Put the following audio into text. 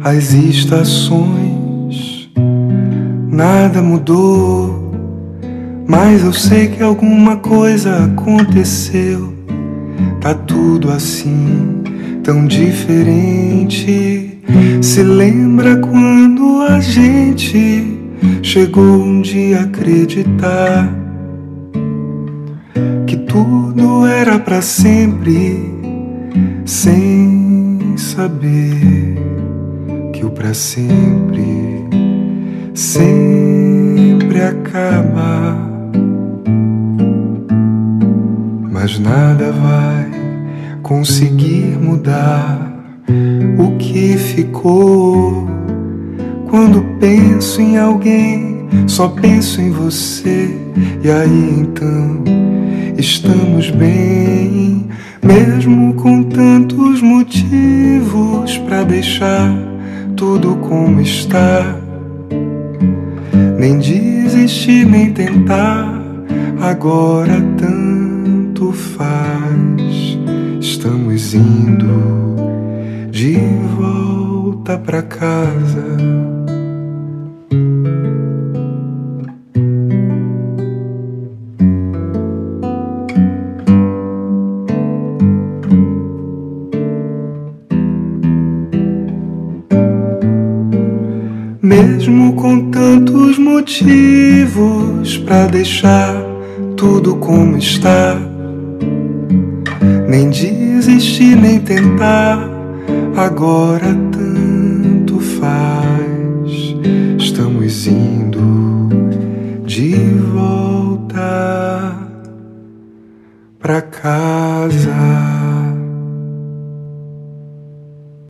as estações, nada mudou, mas eu sei que alguma coisa aconteceu. Tá tudo assim, tão diferente. Se lembra quando a gente chegou um dia a acreditar que tudo era pra sempre, sem saber que o pra sempre sempre acaba. Mas nada vai conseguir mudar o que ficou. Quando penso em alguém, só penso em você. E aí então estamos bem, mesmo com tantos motivos pra deixar tudo como está. Nem desistir, nem tentar, agora tanto faz. Estamos indo de volta pra casa. Mesmo com tantos motivos pra deixar tudo como está, nem desistir, nem tentar, agora tanto faz. Estamos indo de volta pra casa.